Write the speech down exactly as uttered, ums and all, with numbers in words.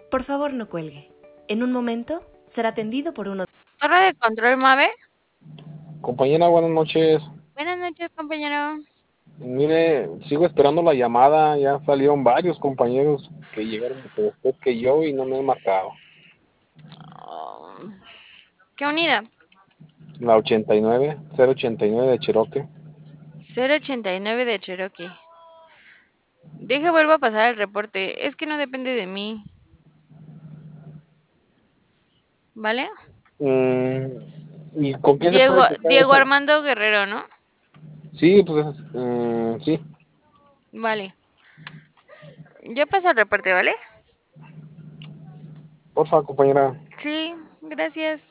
Por favor, no cuelgue. En un momento será atendido por uno. Torre de control, Mave. Compañera, buenas noches. Buenas noches, compañero. Mire, sigo esperando la llamada. Ya salieron varios compañeros que llegaron después que yo y no me han marcado. Oh, ¿qué unidad? La ochenta y nueve, cero ochenta y nueve de Cherokee. cero ochenta y nueve de Cherokee. Deje, vuelvo a pasar el reporte. Es que no depende de mí. ¿Vale? Mm, ¿Y con qué se Diego, puede checar Diego eso? Armando Guerrero, ¿no? Sí, pues mm, sí. Vale. Yo paso el reporte, ¿vale? Porfa, compañera. Sí, gracias.